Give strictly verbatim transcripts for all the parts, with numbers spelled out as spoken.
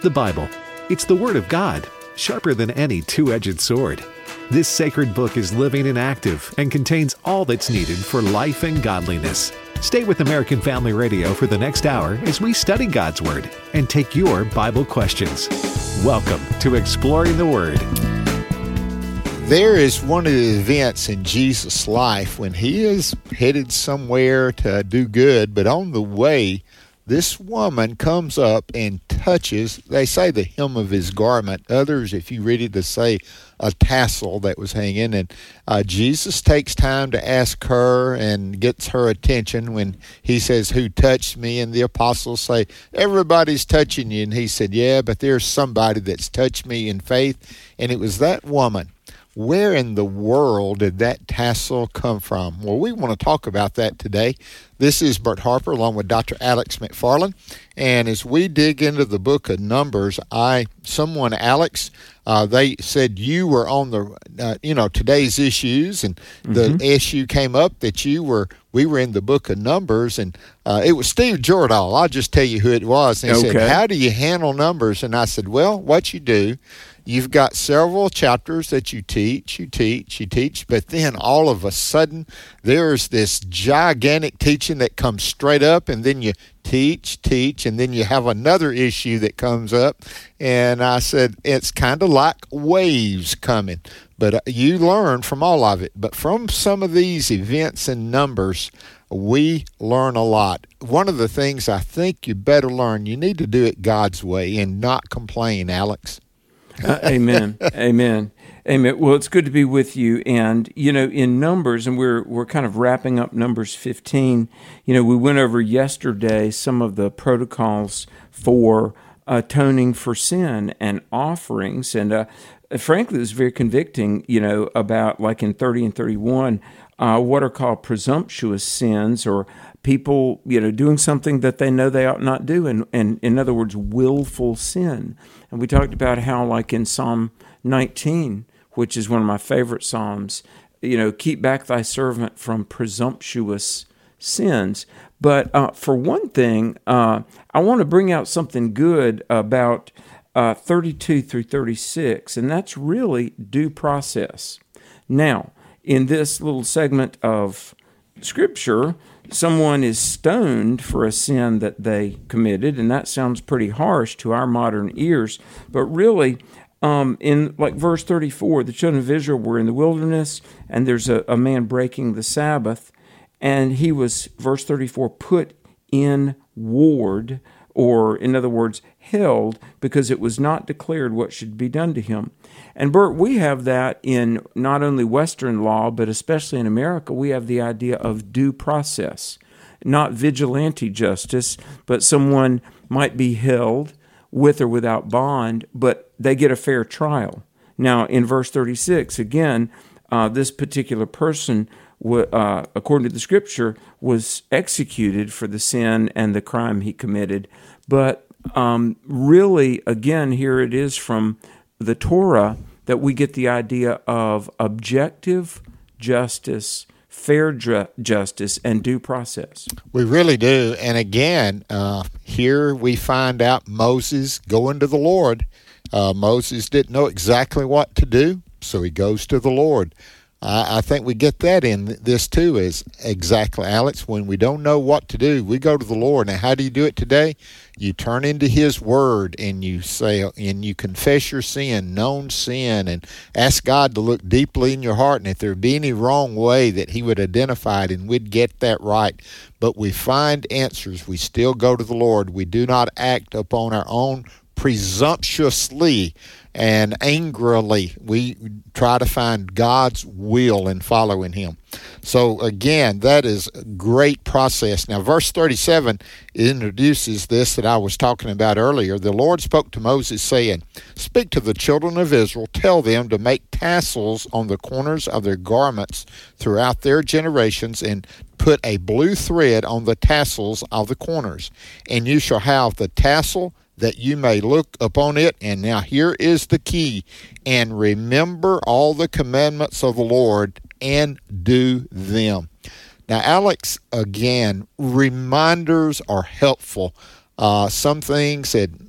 The Bible. It's the Word of God, sharper than any two-edged sword. This sacred book is living and active and contains all that's needed for life and godliness. Stay with American Family Radio for the next hour as we study God's Word and take your Bible questions. Welcome to Exploring the Word. There is one of the events in Jesus' life when he is headed somewhere to do good, but on the way, this woman comes up and touches, they say, the hem of his garment. Others, if you read it, they say a tassel that was hanging. And uh, Jesus takes time to ask her and gets her attention when he says, "Who touched me?" And the apostles say, "Everybody's touching you." And he said, "Yeah, but there's somebody that's touched me in faith." And it was that woman. Where in the world did that tassel come from? Well, we want to talk about that today. This is Bert Harper along with Doctor Alex McFarland. And as we dig into the book of Numbers, I, someone, Alex, uh, they said you were on the, uh, you know, today's issues, and the mm-hmm. issue came up that you were, we were in the book of Numbers, and uh, it was Steve Jordahl. I'll just tell you who it was. And he okay. said, "How do you handle Numbers?" And I said, "Well, what you do, you've got several chapters that you teach, you teach, you teach, but then all of a sudden there's this gigantic teaching that comes straight up, and then you teach, teach, and then you have another issue that comes up." And I said, it's kind of like waves coming, but you learn from all of it. But from some of these events and Numbers, we learn a lot. One of the things I think you better learn, you need to do it God's way and not complain, Alex. uh, amen. Amen. Amen. Well, it's good to be with you. And, you know, in Numbers, and we're we're kind of wrapping up Numbers fifteen, you know, we went over yesterday some of the protocols for atoning for sin and offerings. And uh, frankly, it was very convicting, you know, about like in thirty and thirty-one, uh, what are called presumptuous sins, or people, you know, doing something that they know they ought not do, and, and in other words, willful sin. And we talked about how, like in Psalm nineteen, which is one of my favorite Psalms, you know, keep back thy servant from presumptuous sins. But uh, for one thing, uh, I want to bring out something good about uh, thirty-two through thirty-six, and that's really due process. Now, in this little segment of Scripture, someone is stoned for a sin that they committed, and that sounds pretty harsh to our modern ears. But really, um, in like verse thirty-four, the children of Israel were in the wilderness, and there's a, a man breaking the Sabbath, and he was, verse thirty-four, put in ward, or in other words, held, because it was not declared what should be done to him. And Bert, we have that in not only Western law, but especially in America, we have the idea of due process, not vigilante justice, but someone might be held with or without bond, but they get a fair trial. Now, in verse thirty-six, again, uh, this particular person, w- uh, according to the Scripture, was executed for the sin and the crime he committed. But um, really, again, here it is from the Torah that we get the idea of objective justice, fair ju- justice, and due process. We really do. And again, uh, here we find out Moses going to the Lord. Uh, Moses didn't know exactly what to do, so he goes to the Lord. I, I think we get that in this too, is exactly, Alex, when we don't know what to do, we go to the Lord. Now, how do you do it today? You turn into His Word, and you say, and you confess your sin, known sin, and ask God to look deeply in your heart, and if there be any wrong way, that He would identify it, and we'd get that right. But we find answers. We still go to the Lord. We do not act upon our own presumptuously and angrily. We try to find God's will in following Him. So again, that is a great process. Now, verse thirty-seven introduces this that I was talking about earlier. The Lord spoke to Moses, saying, "Speak to the children of Israel, tell them to make tassels on the corners of their garments throughout their generations, and put a blue thread on the tassels of the corners. And you shall have the tassel that you may look upon it." And now here is the key. "And remember all the commandments of the Lord and do them." Now, Alex, again, reminders are helpful. Uh, some things that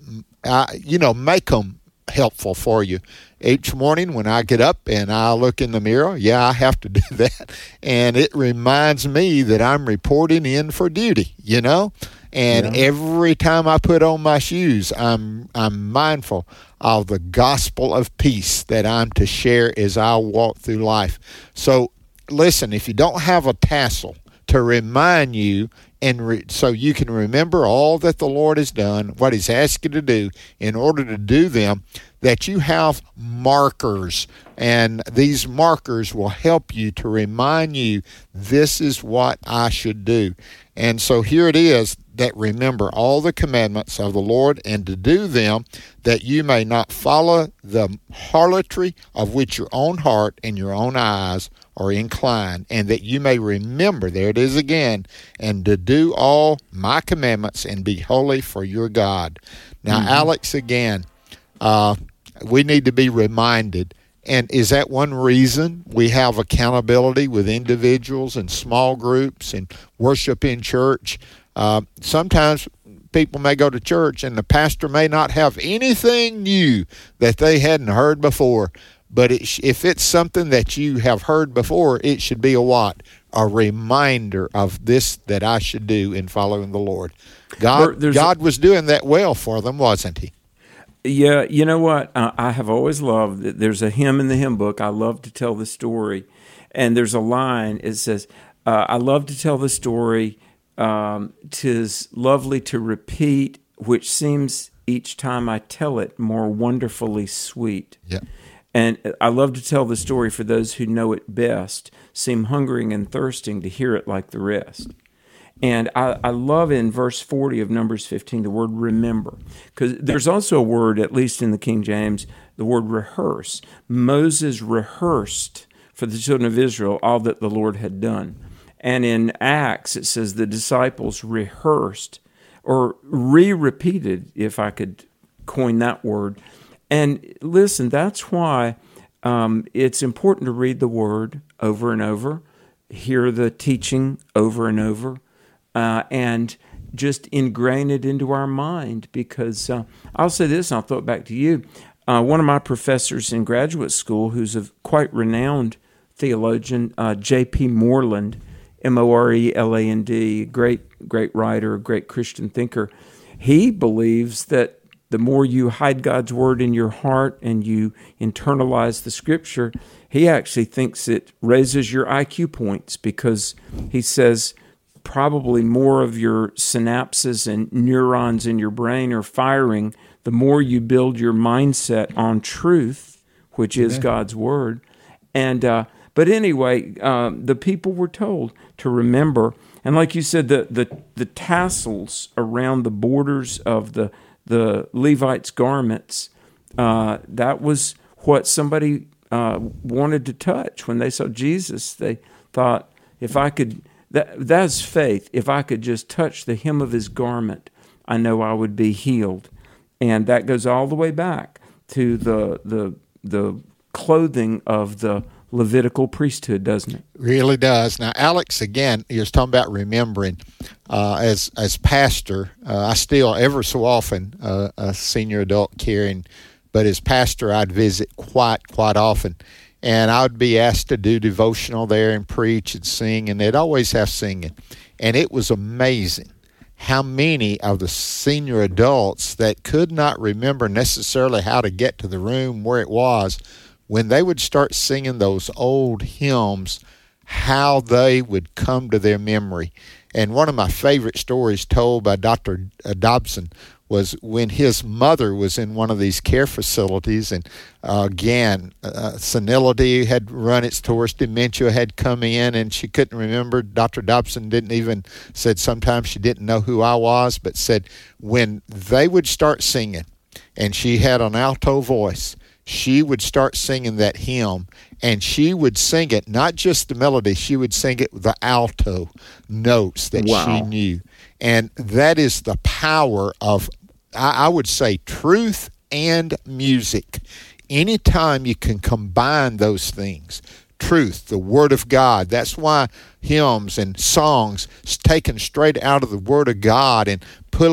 uh, you know, make them helpful for you. Each morning when I get up and I look in the mirror, yeah, I have to do that. And it reminds me that I'm reporting in for duty, you know. And yeah. every time I put on my shoes, I'm I'm mindful of the gospel of peace that I'm to share as I walk through life. So listen, if you don't have a tassel to remind you, and re- so you can remember all that the Lord has done, what He's asked you to do in order to do them, that you have markers, and these markers will help you to remind you, this is what I should do. And so here it is, that remember all the commandments of the Lord, and to do them, that you may not follow the harlotry of which your own heart and your own eyes are inclined, and that you may remember, there it is again, and to do all my commandments and be holy, for your God. Now, mm-hmm. Alex, again, uh, we need to be reminded. And is that one reason we have accountability with individuals and small groups and worship in church? Uh, sometimes people may go to church and the pastor may not have anything new that they hadn't heard before. But it sh- if it's something that you have heard before, it should be a what? A reminder of this that I should do in following the Lord. God, there, God was doing that well for them, wasn't He? Yeah, you know what? Uh, I have always loved that. There's a hymn in the hymn book. I love to tell the story. And there's a line, it says, uh, I love to tell the story, um, 'tis lovely to repeat, which seems each time I tell it more wonderfully sweet. Yeah. And I love to tell the story for those who know it best, seem hungering and thirsting to hear it like the rest. And I, I love in verse forty of Numbers fifteen the word remember, because there's also a word, at least in the King James, the word rehearse. Moses rehearsed for the children of Israel all that the Lord had done. And in Acts, it says the disciples rehearsed, or re-repeated, if I could coin that word. And listen, that's why um, it's important to read the Word over and over, hear the teaching over and over, uh, and just ingrain it into our mind. Because uh, I'll say this, and I'll throw it back to you. Uh, one of my professors in graduate school, who's a quite renowned theologian, uh, J P Moreland, M O R E L A N D, great, great writer, great Christian thinker, he believes that the more you hide God's Word in your heart and you internalize the Scripture, he actually thinks it raises your I Q points, because he says probably more of your synapses and neurons in your brain are firing the more you build your mindset on truth, which is yeah. God's Word. And uh, but anyway, uh, the people were told to remember, and like you said, the the, the tassels around the borders of the the Levites' garments, uh, that was what somebody uh, wanted to touch. When they saw Jesus, they thought, if I could, that, that's faith. If I could just touch the hem of His garment, I know I would be healed. And that goes all the way back to the the the clothing of the Levitical priesthood, doesn't it? Really does. Now, Alex, again, you're talking about remembering. Uh, as as pastor, uh, I still ever so often uh, a senior adult caring, but as pastor, I'd visit quite quite often, and I would be asked to do devotional there and preach and sing, and they'd always have singing, and it was amazing how many of the senior adults that could not remember necessarily how to get to the room where it was, when they would start singing those old hymns, how they would come to their memory. And one of my favorite stories told by Doctor Dobson was when his mother was in one of these care facilities, and uh, again, uh, senility had run its course, dementia had come in, and she couldn't remember. Doctor Dobson didn't even, said sometimes she didn't know who I was, but said when they would start singing, and she had an alto voice, she would start singing that hymn, and she would sing it, not just the melody, she would sing it with the alto notes that wow. she knew. And that is the power of, I would say, truth and music. Anytime you can combine those things, truth, the Word of God, that's why hymns and songs taken straight out of the Word of God and pull it,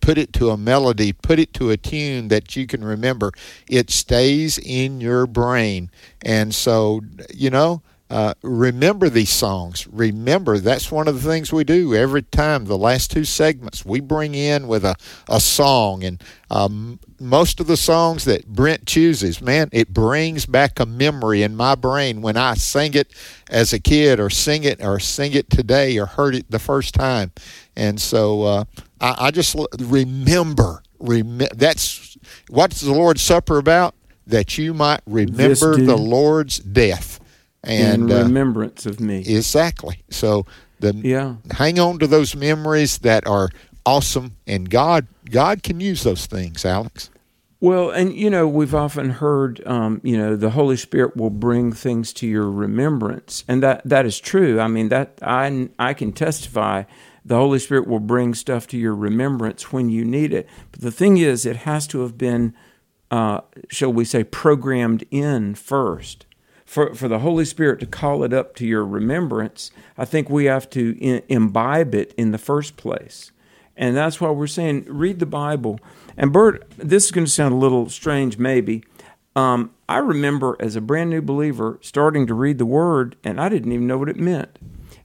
put it to a melody, put it to a tune that you can remember, it stays in your brain. And so, you know, Uh, remember these songs. Remember, that's one of the things we do every time. The last two segments, we bring in with a, a song. And um, most of the songs that Brent chooses, man, it brings back a memory in my brain when I sing it as a kid or sing it or sing it today or heard it the first time. And so uh, I, I just remember. Rem- that's what's the Lord's Supper about? That you might remember the Lord's death. And in remembrance uh, of me. Exactly. So the yeah. hang on to those memories that are awesome, and God God can use those things, Alex. Well, and you know, we've often heard, um, you know, the Holy Spirit will bring things to your remembrance, and that that is true. I mean, that I I can testify. The Holy Spirit will bring stuff to your remembrance when you need it. But the thing is, it has to have been, uh, shall we say, programmed in first. For for the Holy Spirit to call it up to your remembrance, I think we have to in, imbibe it in the first place. And that's why we're saying, read the Bible. And Bert, this is going to sound a little strange maybe. Um, I remember as a brand new believer starting to read the Word, and I didn't even know what it meant.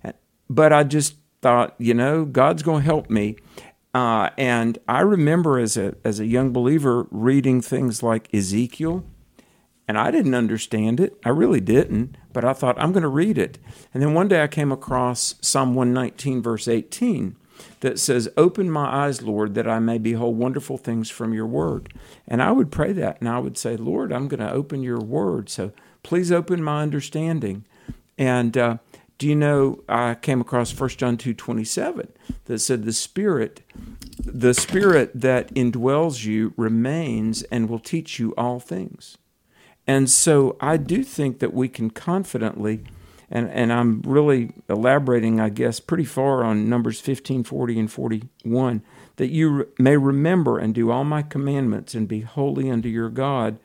But I just thought, you know, God's going to help me. Uh, and I remember as a as a young believer reading things like Ezekiel, and I didn't understand it. I really didn't. But I thought, I'm going to read it. And then one day I came across Psalm one nineteen, verse eighteen, that says, open my eyes, Lord, that I may behold wonderful things from your word. And I would pray that, and I would say, Lord, I'm going to open your word, so please open my understanding. And uh, do you know, I came across First John two twenty-seven that said, the Spirit, the Spirit that indwells you remains and will teach you all things. And so I do think that we can confidently, and, and I'm really elaborating, I guess, pretty far on Numbers fifteen, forty, and forty-one, that you may remember and do all my commandments and be holy unto your God.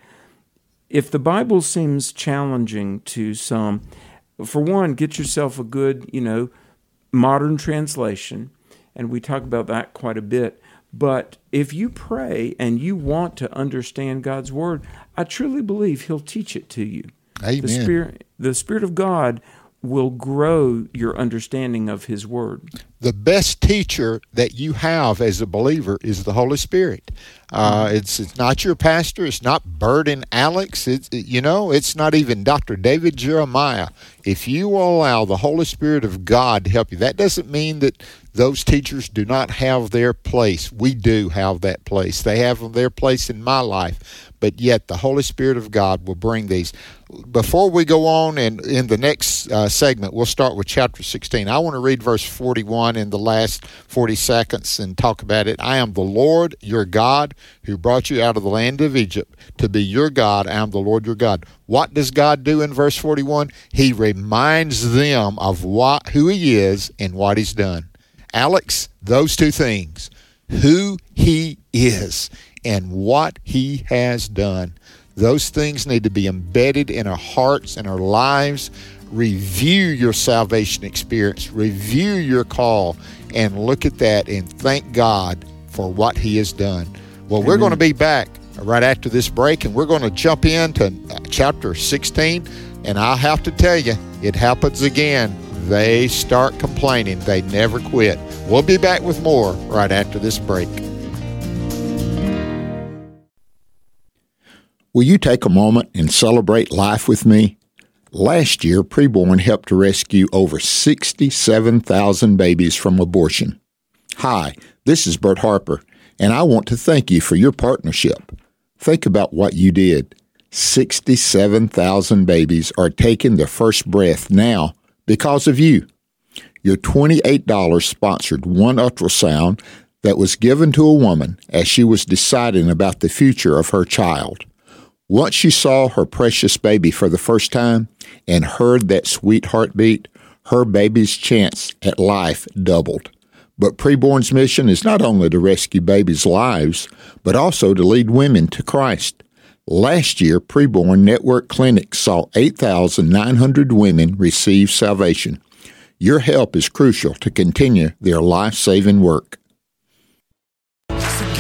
If the Bible seems challenging to some, for one, get yourself a good, you know, modern translation, and we talk about that quite a bit. But if you pray and you want to understand God's word, I truly believe he'll teach it to you. Amen. The Spirit, the Spirit of God will grow your understanding of his word. The best teacher that you have as a believer is the Holy Spirit. Uh, it's it's not your pastor. It's not Bert and Alex. It's, you know, it's not even Doctor David Jeremiah. If you will allow the Holy Spirit of God to help you, that doesn't mean that those teachers do not have their place. We do have that place. They have their place in my life. But yet the Holy Spirit of God will bring these. Before we go on, and in the next uh, segment, we'll start with chapter sixteen. I want to read verse forty-one in the last forty seconds and talk about it. I am the Lord your God who brought you out of the land of Egypt to be your God. I am the Lord your God. What does God do in verse forty-one? He reminds them of what, who he is and what he's done. Alex, those two things, who he is and what he has done, those things need to be embedded in our hearts and our lives. Review your salvation experience, review your call, and look at that and thank God for what he has done. Well, Amen. We're going to be back right after this break, and we're going to jump into chapter sixteen, and I'll have to tell you, it happens again. They start complaining. They never quit. We'll be back with more right after this break. Will you take a moment and celebrate life with me? Last year, Preborn helped to rescue over sixty-seven thousand babies from abortion. Hi, this is Bert Harper, and I want to thank you for your partnership. Think about what you did. sixty-seven thousand babies are taking their first breath now because of you. Your twenty-eight dollars sponsored one ultrasound that was given to a woman as she was deciding about the future of her child. Once she saw her precious baby for the first time and heard that sweet heartbeat, her baby's chance at life doubled. But Preborn's mission is not only to rescue babies' lives, but also to lead women to Christ. Last year, Preborn Network Clinic saw eight thousand nine hundred women receive salvation. Your help is crucial to continue their life-saving work. So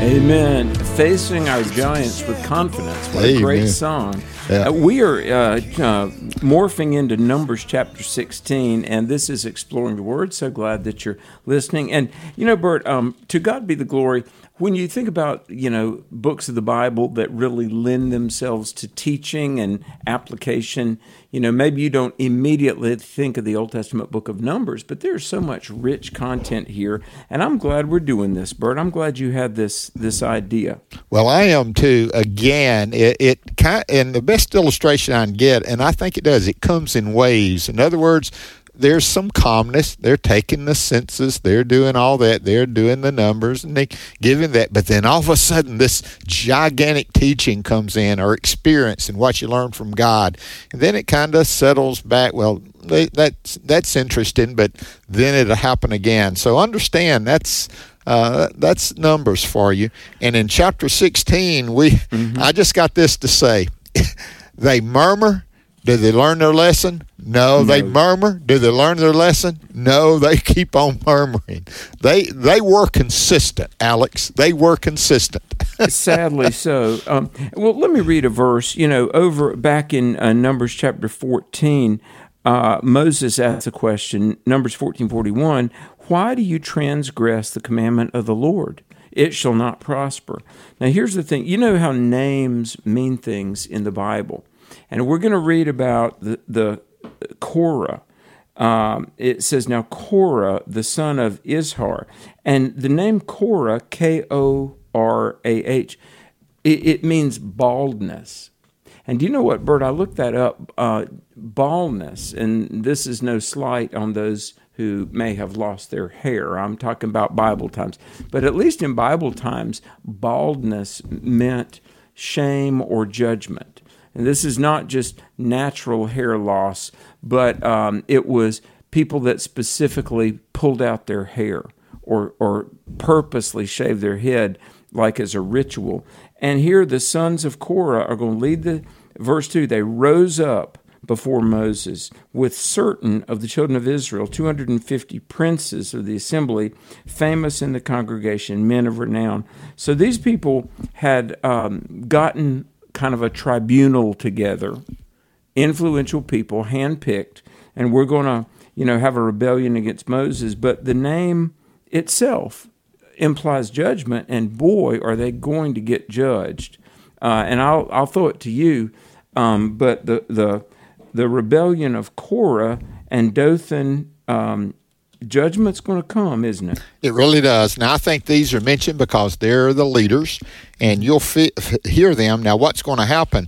Amen. Facing our giants with confidence. What Amen. a great song. Yeah. Uh, we are uh, uh, morphing into Numbers chapter sixteen, and this is Exploring the Word. So glad that you're listening. And, you know, Bert, um, to God be the glory. When you think about, you know, books of the Bible that really lend themselves to teaching and application, you know, maybe you don't immediately think of the Old Testament book of Numbers, but there's so much rich content here, and I'm glad we're doing this, Bert. I'm glad you had this this idea. Well, I am too. Again, it, it kind and the best illustration I can get, and I think it does, it comes in waves. In other words, there's some calmness. They're taking the census. They're doing all that. They're doing the numbers, and they giving that. But then all of a sudden, this gigantic teaching comes in, or experience, and what you learn from God, and then it kind of settles back. Well, they, that's that's interesting, but then it'll happen again. So understand that's. Uh, that's Numbers for you. And in chapter sixteen, we mm-hmm. I just got this to say. They murmur. Do they learn their lesson? No, no, they murmur. Do they learn their lesson? No, they keep on murmuring. They they were consistent, Alex. They were consistent. Sadly so. Um, well, let me read a verse. You know, over back in uh, Numbers chapter fourteen, uh, Moses asked a question, Numbers fourteen forty-one, why do you transgress the commandment of the Lord? It shall not prosper. Now, here's the thing. You know how names mean things in the Bible. And we're going to read about the, the Korah. Um, it says, now Korah, the son of Izhar. And the name Korah, K O R A H, it, it means baldness. And do you know what, Bert? I looked that up. Uh, baldness, and this is no slight on those who may have lost their hair. I'm talking about Bible times. But at least in Bible times, baldness meant shame or judgment. And this is not just natural hair loss, but um, it was people that specifically pulled out their hair or, or purposely shaved their head like as a ritual. And here the sons of Korah are going to lead the, verse two, they rose up before Moses with certain of the children of Israel, two hundred fifty princes of the assembly, famous in the congregation, men of renown. So these people had um, gotten kind of a tribunal together, influential people, handpicked, and we're going to, you know, have a rebellion against Moses. But the name itself implies judgment, and boy, are they going to get judged. Uh, and I'll I'll throw it to you. Um, but the the the rebellion of Korah and Dothan, um, judgment's going to come, isn't it? It really does. Now, I think these are mentioned because they're the leaders, and you'll fi- hear them. Now, what's going to happen?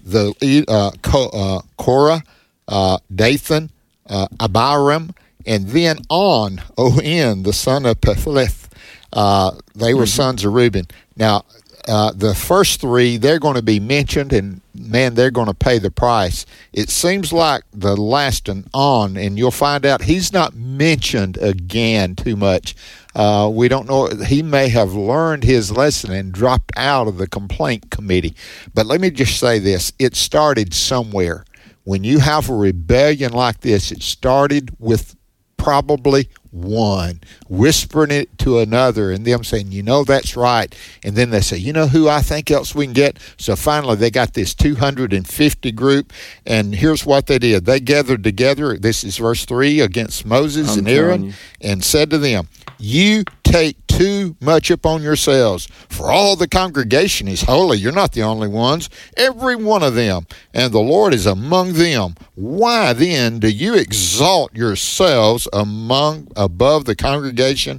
The uh, Ko- uh, Korah, uh, Dathan, uh, Abiram, and then On, O-N, the son of Peleth. Uh, they were mm-hmm. sons of Reuben. Now, uh, the first three, they're going to be mentioned, and, man, they're going to pay the price. It seems like the last one, On, and you'll find out he's not mentioned again too much. Uh, we don't know. He may have learned his lesson and dropped out of the complaint committee. But let me just say this. It started somewhere. When you have a rebellion like this, it started with probably one whispering it to another and them saying, you know, that's right. And then they say, you know who I think else we can get? So finally they got this two hundred fifty group, and here's what they did. They gathered together, this is verse three, against Moses I'm and Aaron, and said to them, you take too much upon yourselves, for all the congregation is holy. You're not the only ones, every one of them, and the Lord is among them. Why then do you exalt yourselves among above the congregation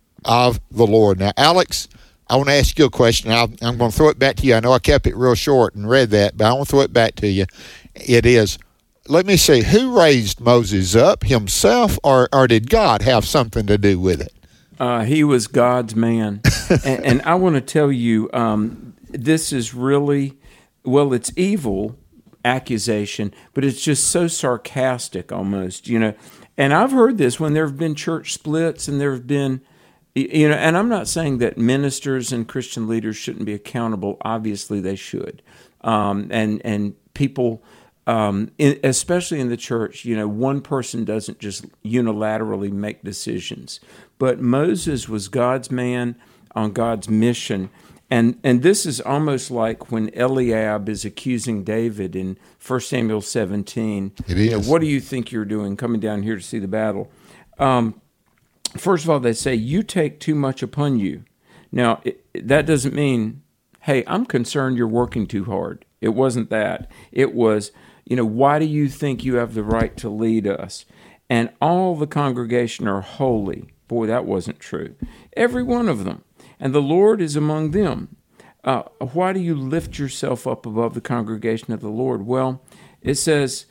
of the Lord? Now, Alex, I want to ask you a question. I'll, I'm going to throw it back to you. I know I kept it real short and read that, but I want to throw it back to you. It is, let me see, who raised Moses up, himself, or, or did God have something to do with it? Uh, he was God's man. and, and I want to tell you, um, this is really, well, it's evil accusation, but it's just so sarcastic almost, you know. And I've heard this when there have been church splits and there have been, you know, and I'm not saying that ministers and Christian leaders shouldn't be accountable. Obviously they should. Um, and, and people, um, in, especially in the church, you know, one person doesn't just unilaterally make decisions. But Moses was God's man. on God's mission. And and this is almost like when Eliab is accusing David in First Samuel seventeen. It is. You know, what do you think you're doing coming down here to see the battle? Um, first of all, they say, you take too much upon you. Now, it, that doesn't mean, hey, I'm concerned you're working too hard. It wasn't that. It was, you know, why do you think you have the right to lead us? And all the congregation are holy. Boy, that wasn't true. Every one of them. And the Lord is among them. Uh, why do you lift yourself up above the congregation of the Lord? Well, it says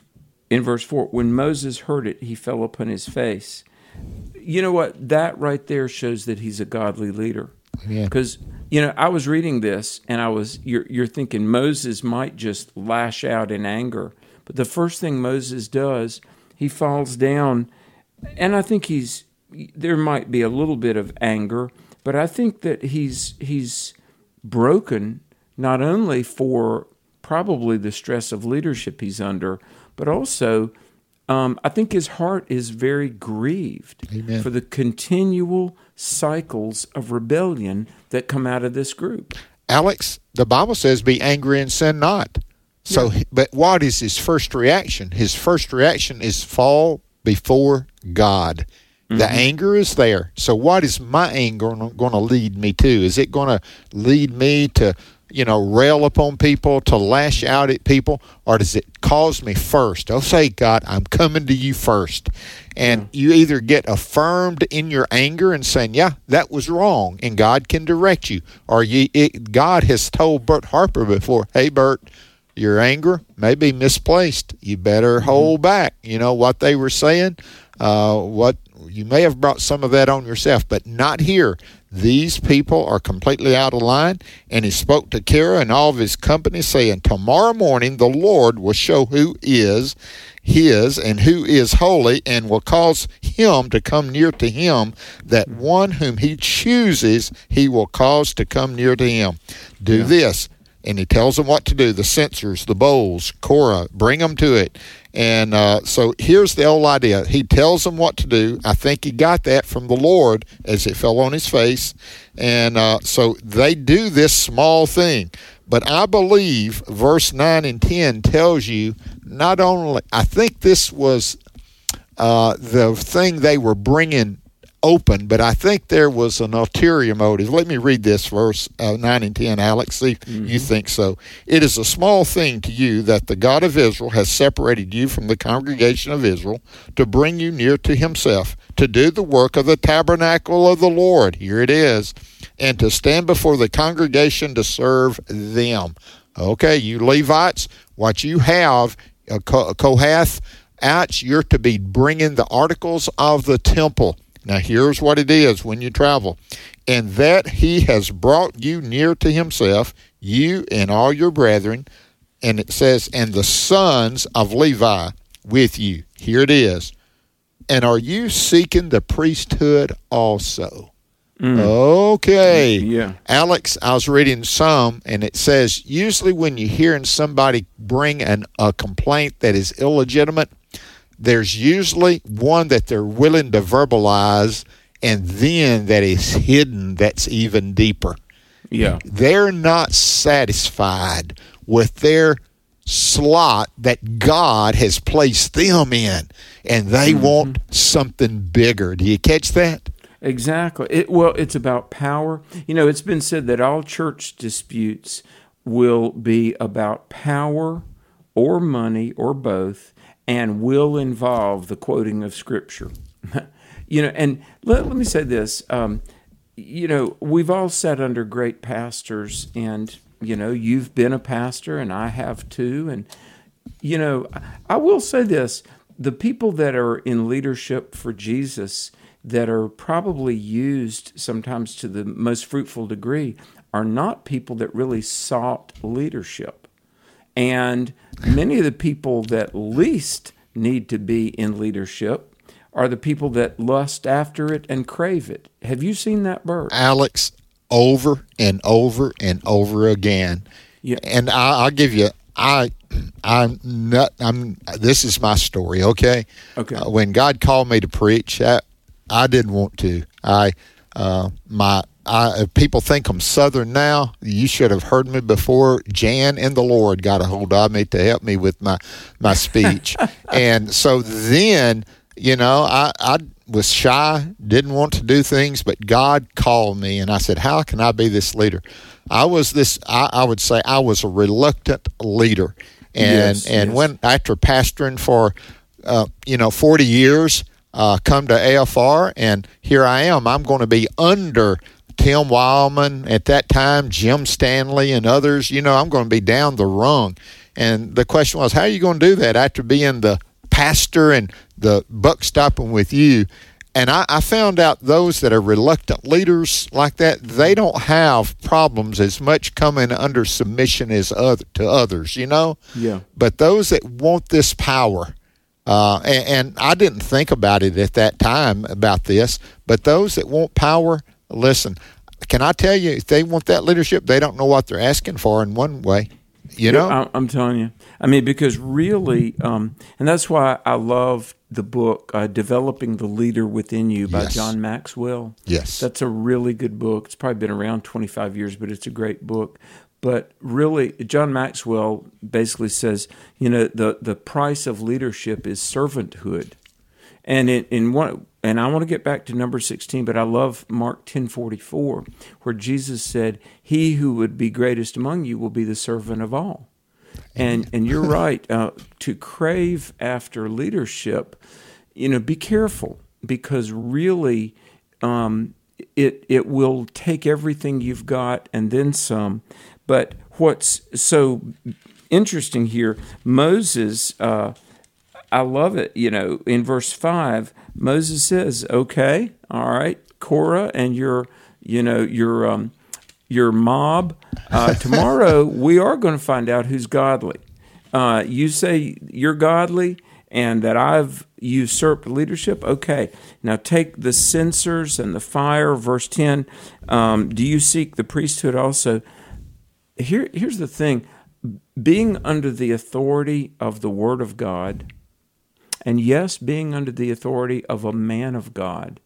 in verse four, when Moses heard it, he fell upon his face. You know what? That right there shows that he's a godly leader. Because, you know, I was reading this, and I was, you're, you're thinking Moses might just lash out in anger. But the first thing Moses does, he falls down, and I think he's, there might be a little bit of anger, but I think that he's he's broken not only for probably the stress of leadership he's under, but also um, I think his heart is very grieved Amen. For the continual cycles of rebellion that come out of this group. Alex, the Bible says, be angry and sin not. So, yeah. But what is his first reaction? His first reaction is fall before God. The mm-hmm. anger is there. So what is my anger going to lead me to? Is it going to lead me to, you know, rail upon people, to lash out at people, or does it cause me first? Oh, say, God, I'm coming to you first. And yeah. you either get affirmed in your anger and saying, yeah, that was wrong, and God can direct you. Or you, it, God has told Bert Harper before, hey, Bert, your anger may be misplaced. You better mm-hmm. hold back. You know what they were saying? Uh, what you may have brought some of that on yourself, but not here. These people are completely out of line. And he spoke to Kara and all of his company, saying, tomorrow morning the Lord will show who is his and who is holy, and will cause him to come near to him. That one whom he chooses, he will cause to come near to him. Do yeah. this. And he tells them what to do, the censers, the bowls, Korah, bring them to it. And uh, so here's the whole idea. He tells them what to do. I think he got that from the Lord as it fell on his face. And uh, so they do this small thing. But I believe verse nine and ten tells you not only, I think this was uh, the thing they were bringing open, but I think there was an ulterior motive. Let me read this verse uh, nine and ten, Alex, see if mm-hmm. you think so. It is a small thing to you that the God of Israel has separated you from the congregation of Israel to bring you near to himself, to do the work of the tabernacle of the Lord. Here it is. And to stand before the congregation to serve them. Okay, you Levites, what you have, uh, Kohath, out, you're to be bringing the articles of the temple. Now, here's what it is when you travel. And that he has brought you near to himself, you and all your brethren. And it says, and the sons of Levi with you. Here it is. And are you seeking the priesthood also? Mm. Okay. Yeah. Alex, I was reading some, and it says, usually when you're hearing somebody bring an, a complaint that is illegitimate, there's usually one that they're willing to verbalize, and then that is hidden that's even deeper. Yeah. They're not satisfied with their slot that God has placed them in, and they mm-hmm. want something bigger. Do you catch that? Exactly. It, well, it's about power. You know, it's been said that all church disputes will be about power or money or both, and will involve the quoting of Scripture. You know, and let, let me say this. Um, you know, we've all sat under great pastors, and, you know, you've been a pastor, and I have too. And, you know, I will say this. The people that are in leadership for Jesus that are probably used sometimes to the most fruitful degree are not people that really sought leadership. And many of the people that least need to be in leadership are the people that lust after it and crave it. Have you seen that, Bert? Alex, over and over and over again. Yeah. And I, I'll give you, I, I'm not, I'm, this is my story, okay? Okay. Uh, when God called me to preach, I, I didn't want to. I, uh, my I, people think I'm Southern now. You should have heard me before. Jan and the Lord got a hold of me to help me with my, my speech. And so then, you know, I, I was shy, didn't want to do things, but God called me, and I said, how can I be this leader? I was this, I, I would say I was a reluctant leader. And yes, and yes. when after pastoring for, uh, you know, forty years, uh, come to A F R, and here I am. I'm going to be under Tim Wildman at that time, Jim Stanley and others. You know, I'm going to be down the rung. And the question was, how are you going to do that after being the pastor and the buck stopping with you? And I, I found out those that are reluctant leaders like that, they don't have problems as much coming under submission as other, to others, you know? Yeah. But those that want this power, uh, and, and I didn't think about it at that time about this, but those that want power, listen, can I tell you, if they want that leadership, they don't know what they're asking for in one way. You know, I, I'm telling you. I mean, because really, um, and that's why I love the book uh, "Developing the Leader Within You" by Yes. John Maxwell. Yes, that's a really good book. It's probably been around twenty-five years, but it's a great book. But really, John Maxwell basically says, you know, the the price of leadership is servanthood, and in in one. And I want to get back to number sixteen, but I love Mark ten forty-four, where Jesus said, "He who would be greatest among you will be the servant of all." And and you're right, uh, to crave after leadership, you know, be careful, because really um, it it will take everything you've got and then some. But what's so interesting here, Moses, uh, I love it, you know, in verse five, Moses says, okay, all right, Korah and your, you know, your um, your mob, uh, tomorrow we are going to find out who's godly. Uh, you say you're godly and that I've usurped leadership? Okay, now take the censers and the fire, verse ten. Um, do you seek the priesthood also? Here, here's the thing. Being under the authority of the Word of God, and yes, being under the authority of a man of God,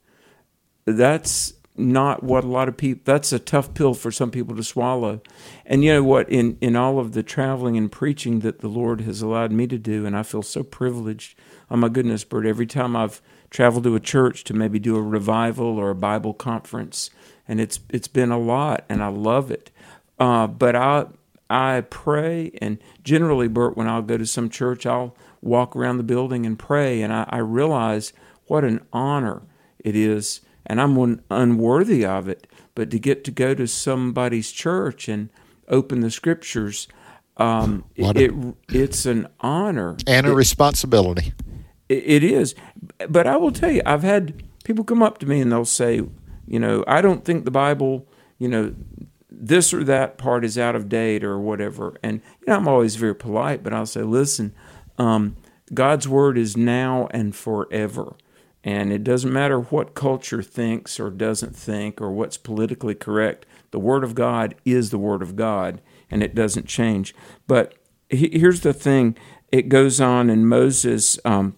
that's not what a lot of people, that's a tough pill for some people to swallow. And you know what, in, in all of the traveling and preaching that the Lord has allowed me to do, and I feel so privileged, oh my goodness, Bert, every time I've traveled to a church to maybe do a revival or a Bible conference, and it's it's been a lot, and I love it. Uh, but I I pray, and generally, Bert, when I'll go to some church, I'll walk around the building and pray, and I, I realize what an honor it is, and I'm un, unworthy of it, but to get to go to somebody's church and open the Scriptures, um, it, a, it it's an honor. And a it, responsibility. It, it is. But I will tell you, I've had people come up to me and they'll say, you know, I don't think the Bible, you know, this or that part is out of date or whatever. And you know, I'm always very polite, but I'll say, listen, um, God's Word is now and forever. And it doesn't matter what culture thinks or doesn't think or what's politically correct. The Word of God is the Word of God, and it doesn't change. But he, here's the thing. It goes on, and Moses, um,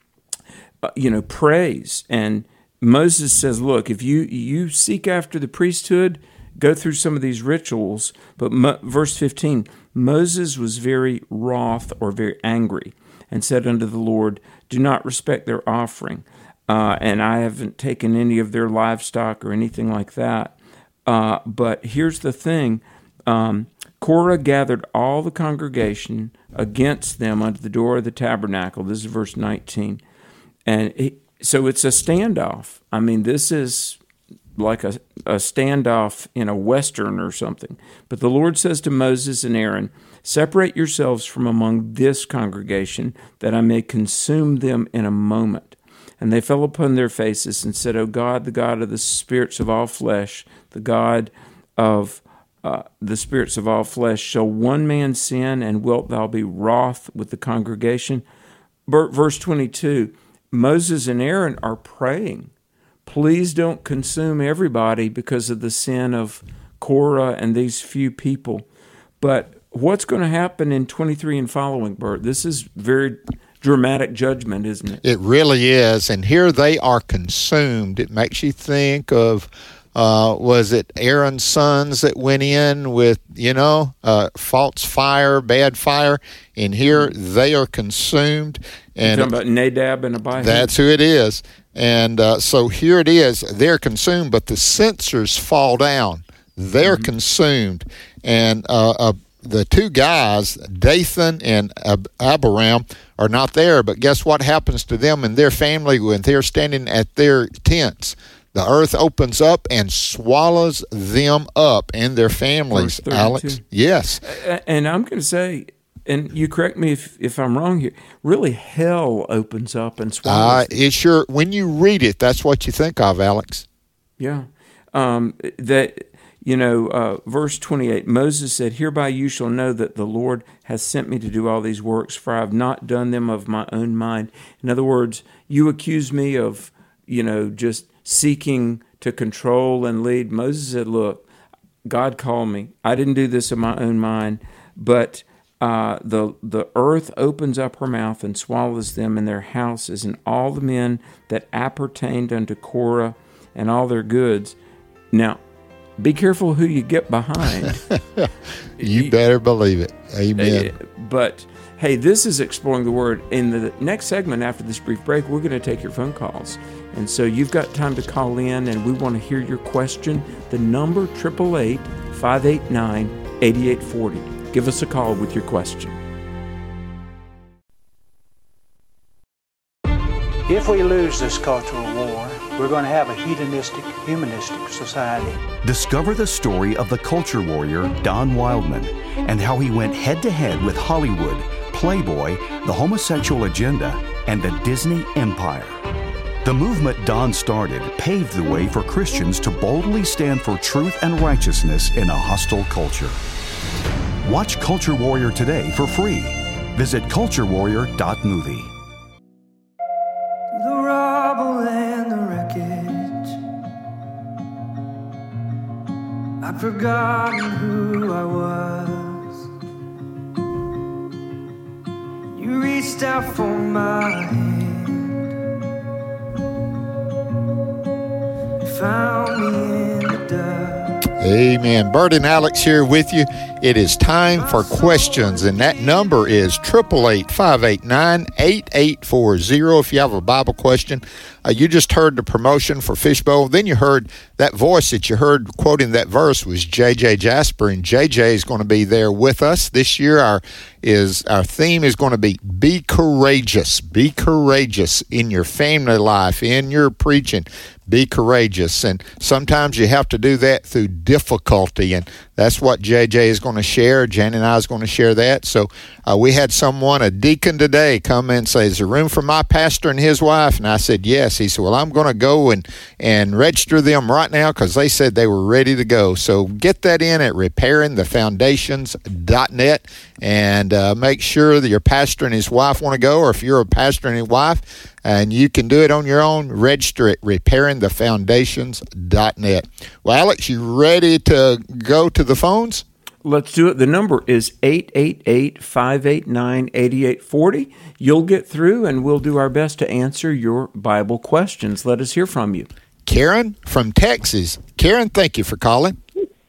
you know, prays. And Moses says, look, if you, you seek after the priesthood, go through some of these rituals. But Mo, verse fifteen, Moses was very wroth or very angry and said unto the Lord, do not respect their offering. Uh, and I haven't taken any of their livestock or anything like that. Uh, but here's the thing. Um, Korah gathered all the congregation against them unto the door of the tabernacle. This is verse nineteen. And it, so it's a standoff. I mean, this is like a, a standoff in a Western or something. But the Lord says to Moses and Aaron, separate yourselves from among this congregation, that I may consume them in a moment. And they fell upon their faces and said, O God, the God of the spirits of all flesh, the God of uh, the spirits of all flesh, shall one man sin, and wilt thou be wroth with the congregation? Verse twenty-two, Moses and Aaron are praying, please don't consume everybody because of the sin of Korah and these few people. But what's going to happen in twenty-three and following, Bert? This is very dramatic judgment, isn't it? It really is. And here they are consumed. It makes you think of Uh, was it Aaron's sons that went in with, you know, uh, false fire, bad fire? And here they are consumed. And You're talking about Nadab and Abihu? That's who it is. And uh, so here it is. They're consumed, but the censers fall down. They're mm-hmm. consumed. And uh, uh, the two guys, Dathan and Ab- Abiram, are not there. But guess what happens to them and their family when they're standing at their tents? The earth opens up and swallows them up and their families, Alex. Yes. And I'm going to say, and you correct me if, if I'm wrong here, really hell opens up and swallows uh, it sure, when you read it, that's what you think of, Alex. Yeah. Um, that, you know, uh, verse twenty-eight, Moses said, "Hereby you shall know that the Lord has sent me to do all these works, for I have not done them of my own mind." In other words, you accuse me of, you know, just seeking to control and lead. Moses said, look, God called me. I didn't do this of my own mind, but uh, the the earth opens up her mouth and swallows them and their houses and all the men that appertained unto Korah and all their goods. Now, be careful who you get behind. You better believe it. Amen. But hey, this is Exploring the Word. In the next segment after this brief break, we're going to take your phone calls. And so you've got time to call in, and we want to hear your question. The number, eight eight eight, five eight nine, eight eight four zero. Give us a call with your question. If we lose this cultural war, we're going to have a hedonistic, humanistic society. Discover the story of the culture warrior Don Wildman and how he went head-to-head with Hollywood, Playboy, the homosexual agenda, and the Disney empire. The movement Don started paved the way for Christians to boldly stand for truth and righteousness in a hostile culture. Watch Culture Warrior today for free. Visit culture warrior dot movie. The rubble and the wreckage, I'd forgotten who I was. You reached out for my hand, found me in the dark. Amen. Bert and Alex here with you. It is time for questions, and that number is eight eight eight, five eight nine, eight eight four zero. If you have a Bible question, uh, you just heard the promotion for Fishbowl. Then you heard that voice that you heard quoting that verse was J J Jasper, and J J is going to be there with us this year. Our is our theme is going to be be courageous. Be courageous in your family life, in your preaching. Be courageous. And sometimes you have to do that through difficulty. And that's what J J is going to share. Jan and I is going to share that. So uh, we had someone, a deacon today, come in and say, is there room for my pastor and his wife? And I said, yes. He said, well, I'm going to go and, and register them right now because they said they were ready to go. So get that in at repairing the foundations dot net and uh, make sure that your pastor and his wife want to go, or if you're a pastor and his wife, and you can do it on your own, register at repairing the foundations dot net. Well, Alex, you ready to go to the phones? Let's do it. The number is eight eight eight, five eight nine, eight eight four zero. You'll get through, and we'll do our best to answer your Bible questions. Let us hear from you. Karen from Texas. Karen, thank you for calling.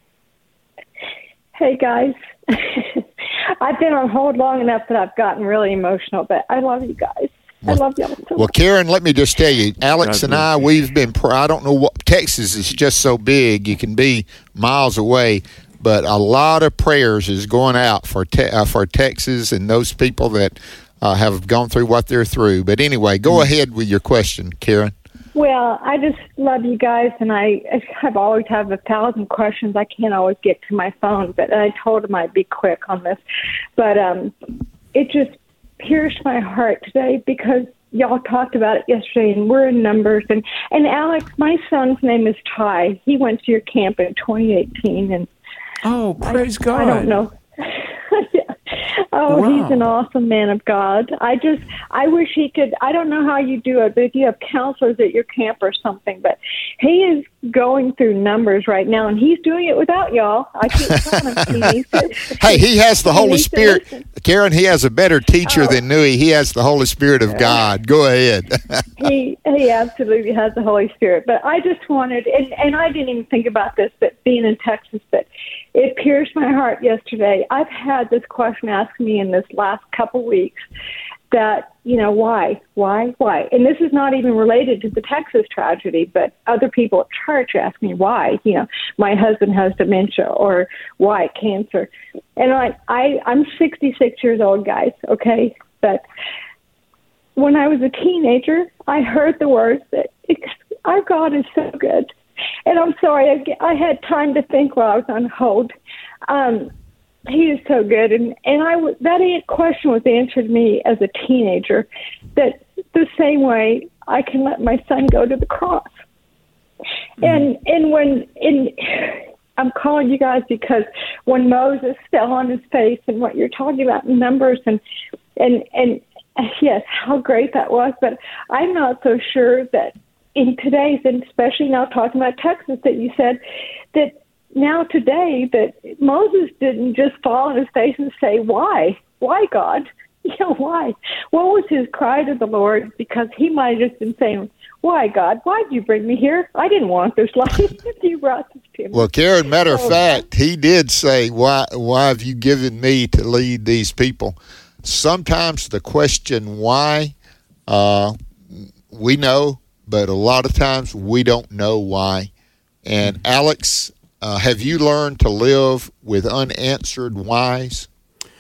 Hey, guys. I've been on hold long enough that I've gotten really emotional, but I love you guys. I love y'all so Well, Karen, let me just tell you, Alex and I, we've been, I don't know what, Texas is just so big, you can be miles away, but a lot of prayers is going out for te- uh, for Texas and those people that uh, have gone through what they're through. But anyway, go mm-hmm. ahead with your question, Karen. Well, I just love you guys, and I have always have a thousand questions. I can't always get to my phone, but I told them I'd be quick on this. But um, it just pierced my heart today because y'all talked about it yesterday, and we're in Numbers. And, and Alex, my son's name is Ty. He went to your camp in twenty eighteen. And oh, praise I, God. I don't know. Oh, wow. He's an awesome man of God. I just, I wish he could, I don't know how you do it, but if you have counselors at your camp or something, but he is going through numbers right now, and he's doing it without y'all. I keep telling him he needs to. Hey, he has the he Holy needs to Spirit. listen. Karen, he has a better teacher Oh. than Nui. He has the Holy Spirit of God. Go ahead. He he absolutely has the Holy Spirit. But I just wanted, and, and I didn't even think about this, but being in Texas, but it pierced my heart yesterday. I've had this question asked me in this last couple weeks that, you know, why, why, why? And this is not even related to the Texas tragedy, but other people at church ask me why, you know, my husband has dementia or why cancer. And I, I, I'm sixty-six years old, guys, okay? But when I was a teenager, I heard the words that our God is so good. And I'm sorry, I, I had time to think while I was on hold. Um, he is so good. And, and I w- that question was answered to me as a teenager, that the same way I can let my son go to the cross. Mm-hmm. And and when in, I'm calling you guys because when Moses fell on his face and what you're talking about in Numbers and and and yes, how great that was. But I'm not so sure that in today's, and especially now talking about Texas, that you said that now today that Moses didn't just fall on his face and say, why? Why, God? You know, why? What was his cry to the Lord? Because he might have just been saying, why, God? Why did you bring me here? I didn't want this life. You brought this to me. Well, Karen, matter of So, fact, he did say, why, why have you given me to lead these people? Sometimes the question why, uh, we know, but a lot of times we don't know why. And Alex, uh, have you learned to live with unanswered whys?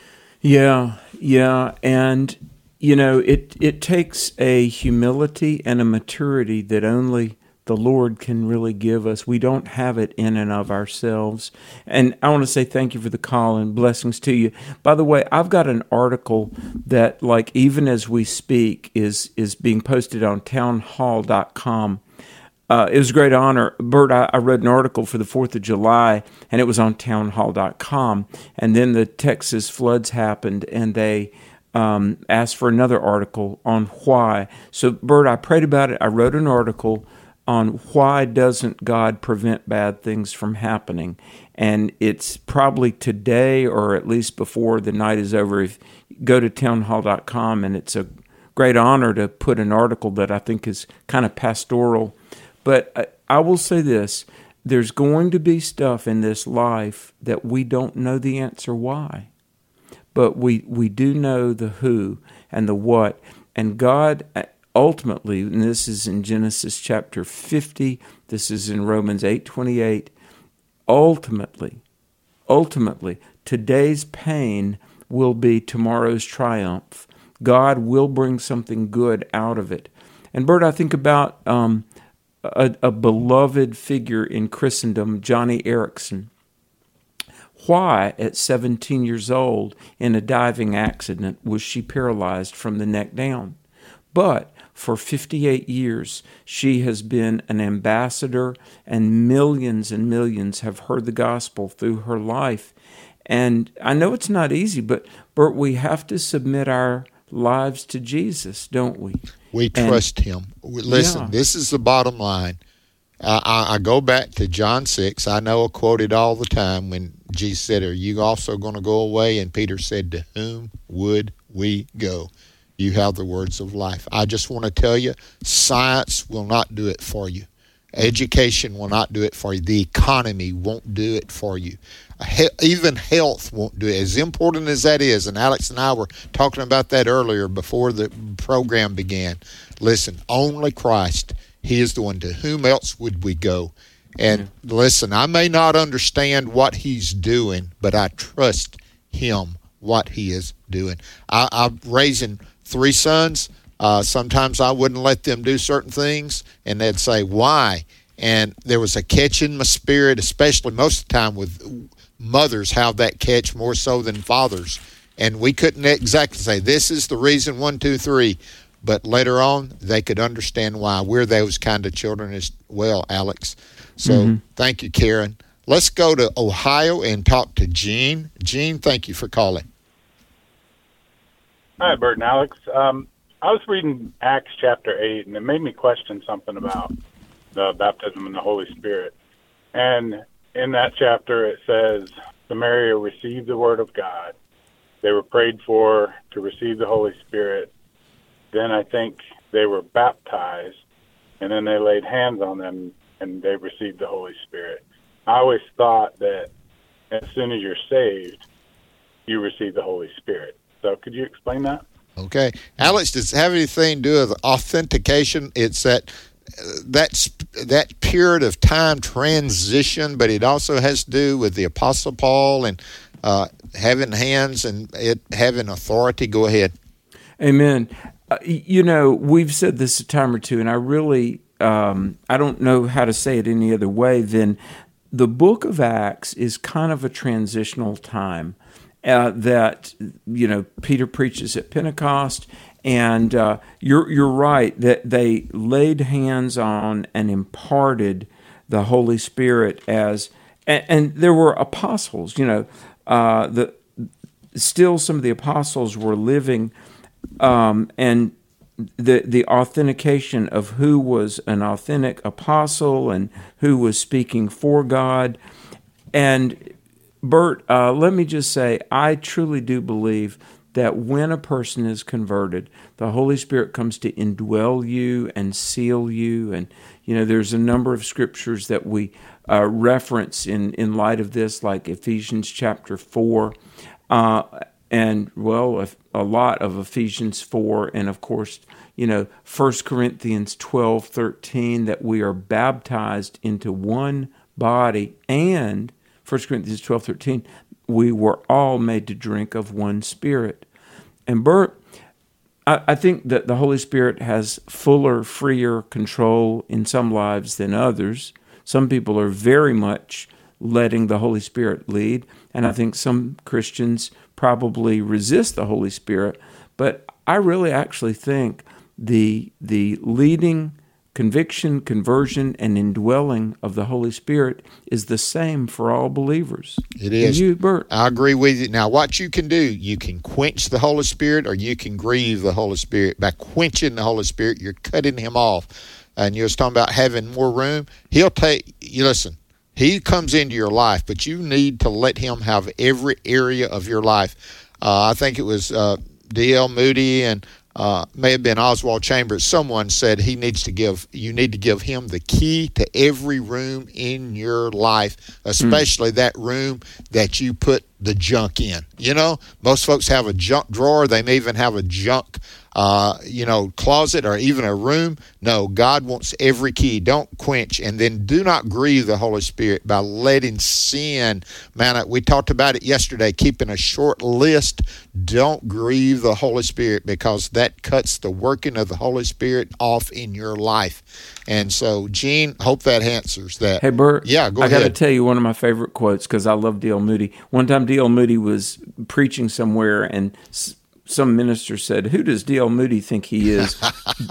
Yeah, yeah, and you know, it it takes a humility and a maturity that only the Lord can really give us. We don't have it in and of ourselves. And I want to say thank you for the call and blessings to you. By the way, I've got an article that, like, even as we speak, is is being posted on town hall dot com. Uh, it was a great honor. Bert, I, I wrote an article for the fourth of July, and it was on town hall dot com. And then the Texas floods happened, and they um, asked for another article on why. So, Bert, I prayed about it. I wrote an article on why doesn't God prevent bad things from happening. And it's probably today, or at least before the night is over. If you go to town hall dot com, and it's a great honor to put an article that I think is kind of pastoral. But I will say this, there's going to be stuff in this life that we don't know the answer why. But we, we do know the who and the what. And God ultimately, and this is in Genesis chapter fifty, this is in Romans eight twenty-eight, ultimately, ultimately, today's pain will be tomorrow's triumph. God will bring something good out of it. And Bert, I think about um, A, a beloved figure in Christendom, Johnny Erickson. Why, at seventeen years old, in a diving accident, was she paralyzed from the neck down? But for fifty-eight years, she has been an ambassador, and millions and millions have heard the gospel through her life. And I know it's not easy, but, Bert, we have to submit our lives to Jesus, don't we? We trust and, him. Listen, yeah. This is the bottom line. I, I, I go back to John six. I know I quote it all the time when Jesus said, are you also going to go away? And Peter said, to whom would we go? You have the words of life. I just want to tell you, science will not do it for you. Education will not do it for you. The economy won't do it for you. He- even health won't do it. As important as that is, and Alex and I were talking about that earlier before the program began. Listen, only Christ. He is the one. To whom else would we go? And mm-hmm. listen, I may not understand what he's doing, but I trust him, what he is doing. I, I'm raising three sons. Uh, sometimes I wouldn't let them do certain things, and they'd say, why? And there was a catch in my spirit, especially most of the time with mothers have that catch more so than fathers. And we couldn't exactly say, this is the reason, one, two, three. But later on, they could understand why. We're those kind of children as well, Alex. So mm-hmm. Thank you, Karen. Let's go to Ohio and talk to Gene. Gene, thank you for calling. Hi, Bert and Alex. Um, I was reading Acts chapter eight, and it made me question something about the baptism in the Holy Spirit. And in that chapter, it says, Samaria received the word of God. They were prayed for to receive the Holy Spirit. Then I think they were baptized, and then they laid hands on them, and they received the Holy Spirit. I always thought that as soon as you're saved, you receive the Holy Spirit. So could you explain that? Okay. Alex, does it have anything to do with authentication? It's that that's that period of time transition, but it also has to do with the Apostle Paul and uh, having hands and it having authority. Go ahead. Amen. Uh, you know, we've said this a time or two, and I really, um, I don't know how to say it any other way than the book of Acts is kind of a transitional time uh, that, you know, Peter preaches at Pentecost, and uh, you're you're right that they laid hands on and imparted the Holy Spirit as, and, and there were apostles, you know, uh, the still some of the apostles were living, um, and the the authentication of who was an authentic apostle and who was speaking for God. And Bert, uh, let me just say, I truly do believe that when a person is converted, the Holy Spirit comes to indwell you and seal you. And, you know, there's a number of scriptures that we uh, reference in, in light of this, like Ephesians chapter four, uh, and, well, a, a lot of Ephesians four, and, of course, you know, First Corinthians twelve thirteen, that we are baptized into one body, and First Corinthians twelve thirteen, we were all made to drink of one Spirit. And Bert, I, I think that the Holy Spirit has fuller, freer control in some lives than others. Some people are very much letting the Holy Spirit lead, and I think some Christians probably resist the Holy Spirit. But I really actually think the the leading conviction, conversion, and indwelling of the Holy Spirit is the same for all believers. It is. And you, Bert? I agree with you. Now, what you can do, you can quench the Holy Spirit or you can grieve the Holy Spirit. By quenching the Holy Spirit, you're cutting him off. And you was talking about having more room. He'll take, you listen, he comes into your life, but you need to let him have every area of your life. Uh, I think it was uh, D L Moody and Uh, may have been Oswald Chambers. Someone said he needs to give, you need to give him the key to every room in your life, especially mm. that room that you put the junk in. You know, most folks have a junk drawer. They may even have a junk, uh, you know, closet or even a room. No, God wants every key. Don't quench. And then do not grieve the Holy Spirit by letting sin, man, we talked about it yesterday, keeping a short list. Don't grieve the Holy Spirit because that cuts the working of the Holy Spirit off in your life. And so, Gene, hope that answers that. Hey, Bert. Yeah, go I ahead. I got to tell you one of my favorite quotes because I love D L Moody. One time D L Moody was preaching somewhere and s- some minister said, "Who does D L Moody think he is?"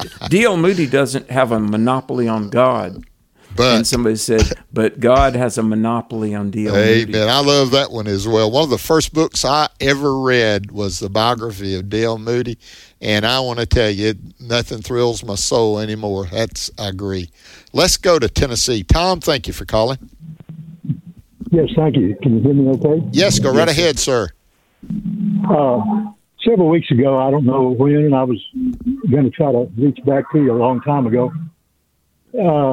D L Moody doesn't have a monopoly on God. But, and somebody said, but God has a monopoly on D L Moody. Amen. I love that one as well. One of the first books I ever read was the biography of D L Moody. And I want to tell you, nothing thrills my soul anymore. That's, I agree. Let's go to Tennessee. Tom, thank you for calling. Yes, thank you. Can you hear me okay? Yes, go right yes, ahead, sir. Uh, several weeks ago, I don't know when, and I was going to try to reach back to you a long time ago. Uh,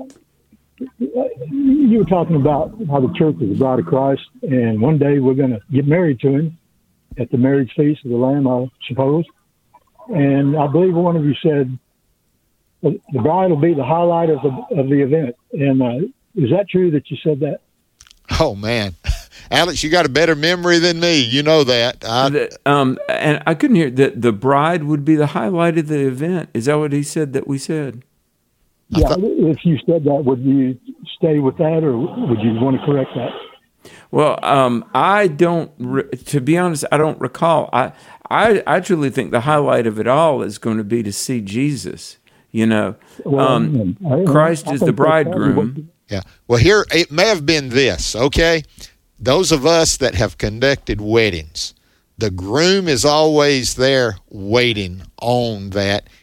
you were talking about how the church is the bride of Christ, and one day we're going to get married to him at the marriage feast of the Lamb, I suppose. And I believe one of you said the bride will be the highlight of the of the event. And uh, is that true that you said that? Oh, man. Alex, you got a better memory than me. You know that. I, the, um, and I couldn't hear that the bride would be the highlight of the event. Is that what he said that we said? Yeah, thought, if you said that, would you stay with that, or would you want to correct that? Well, um, I don't. Re- to be honest, I don't recall. I, I, I truly think the highlight of it all is going to be to see Jesus. You know, well, um, I, Christ I is the bridegroom. Yeah. Well, here it may have been this. Okay, those of us that have conducted weddings, the groom is always there waiting on that.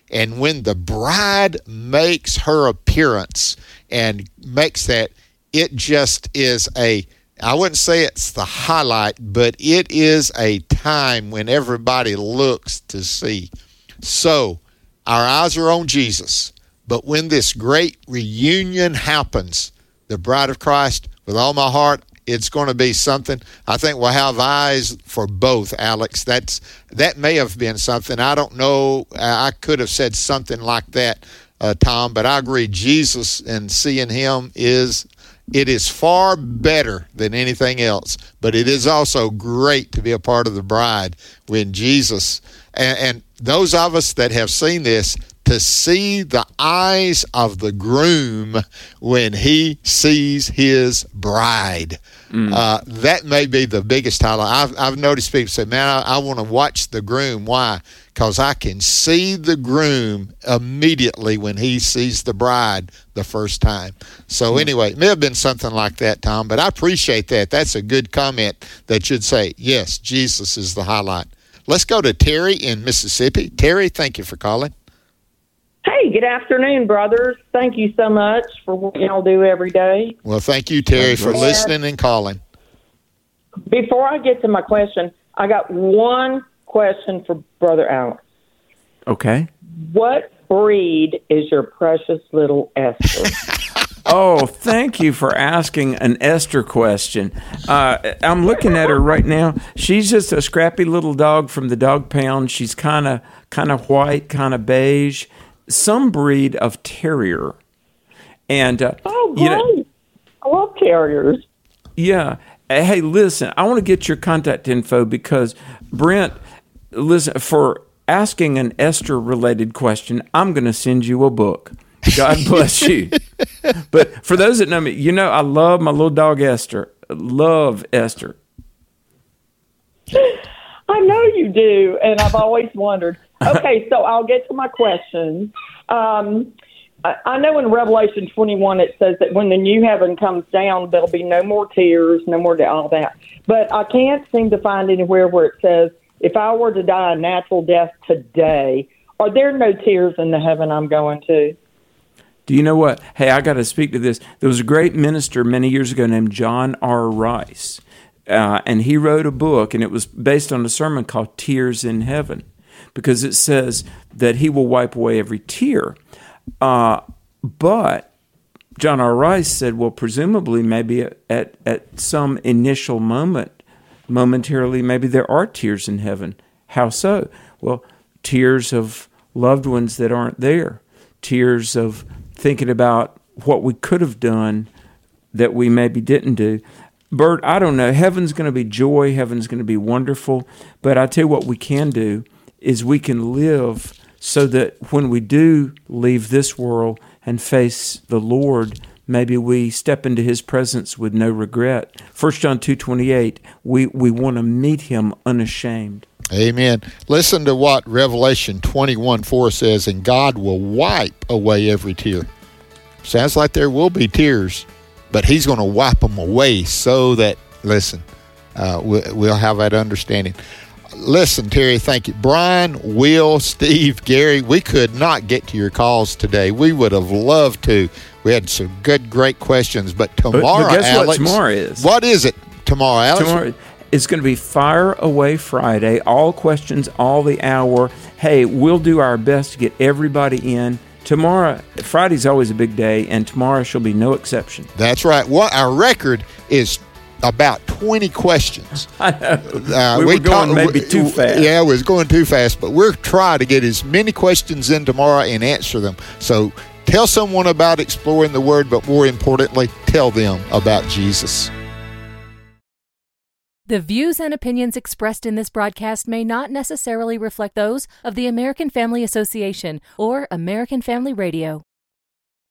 And when the bride makes her appearance and makes that, it just is a, I wouldn't say it's the highlight, but it is a time when everybody looks to see. So our eyes are on Jesus. But when this great reunion happens, the bride of Christ, with all my heart, it's going to be something. I think we'll have eyes for both, Alex. That's that may have been something. I don't know. I could have said something like that, uh, Tom, but I agree. Jesus and seeing him is, it is far better than anything else, but it is also great to be a part of the bride when Jesus, and, and those of us that have seen this, to see the eyes of the groom when he sees his bride. Mm. Uh, that may be the biggest highlight. I've, I've noticed people say, man, I, I want to watch the groom. Why? Because I can see the groom immediately when he sees the bride the first time. So mm. anyway, it may have been something like that, Tom, but I appreciate that. That's a good comment that should say, yes, Jesus is the highlight. Let's go to Terry in Mississippi. Terry, thank you for calling. Hey, good afternoon, brothers. Thank you so much for what y'all do every day. Well, thank you, Terry, for and listening and calling. Before I get to my question, I got one question for Brother Alex. Okay. What breed is your precious little Esther? Oh, thank you for asking an Esther question. Uh, I'm looking at her right now. She's just a scrappy little dog from the dog pound. She's kind of kind of white, kind of beige. Some breed of terrier. And uh, oh, great. You know, I love terriers. Yeah. Hey, listen, I want to get your contact info because, Brent, listen, for asking an Esther-related question, I'm going to send you a book. God bless you. But for those that know me, you know I love my little dog Esther. Love Esther. I know you do, and I've always wondered. Okay, so I'll get to my question. Um, I, I know in Revelation twenty-one it says that when the new heaven comes down, there'll be no more tears, no more all that. But I can't seem to find anywhere where it says, if I were to die a natural death today, are there no tears in the heaven I'm going to? Do you know what? Hey, I got to speak to this. There was a great minister many years ago named John R. Rice, uh, and he wrote a book, and it was based on a sermon called Tears in Heaven, because it says that he will wipe away every tear. Uh, but John R. Rice said, well, presumably maybe at, at, at some initial moment, momentarily, maybe there are tears in heaven. How so? Well, tears of loved ones that aren't there, tears of thinking about what we could have done that we maybe didn't do. Bert, I don't know. Heaven's going to be joy. Heaven's going to be wonderful. But I tell you what we can do is we can live so that when we do leave this world and face the Lord, maybe we step into his presence with no regret. First John two twenty-eight, we, we want to meet him unashamed. Amen. Listen to what Revelation twenty-one four says, and God will wipe away every tear. Sounds like there will be tears, but he's going to wipe them away so that, listen, uh, we'll, we'll have that understanding. Listen, Terry, thank you. Brian, Will, Steve, Gary, we could not get to your calls today. We would have loved to. We had some good, great questions, but tomorrow, but, but guess Alex, what tomorrow is? What is it tomorrow, Alex? Tomorrow, it's going to be Fire Away Friday. All questions, all the hour. Hey, we'll do our best to get everybody in. Tomorrow, Friday's always a big day, and tomorrow shall be no exception. That's right. What our record is about twenty questions. I know. Uh, we, we were going talk, maybe too fast. Yeah, we was going too fast, but we're trying to get as many questions in tomorrow and answer them. So tell someone about exploring the Word, but more importantly, tell them about Jesus. The views and opinions expressed in this broadcast may not necessarily reflect those of the American Family Association or American Family Radio.